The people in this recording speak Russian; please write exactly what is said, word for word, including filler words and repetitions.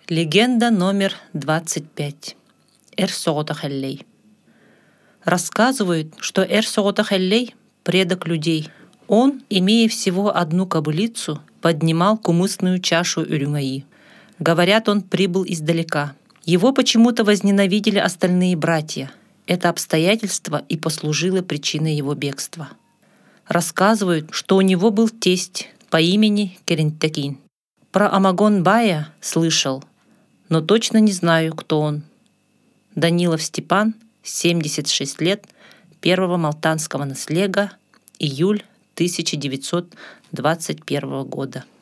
Легенда номер двадцать пять. Эр-Соотахеллей. Рассказывают, что Эр-Соотахеллей — предок людей. Он, имея всего одну кобылицу, поднимал кумысную чашу Урюмаи. Говорят, он прибыл издалека. Его почему-то возненавидели остальные братья. Это обстоятельство и послужило причиной его бегства. Рассказывают, что у него был тесть по имени Керентекин. Про Амагон-бая слышал, но точно не знаю, кто он. Данилов Степан, семьдесят шесть лет, первого малтанского наслега, июль тысяча девятьсот двадцать первого года.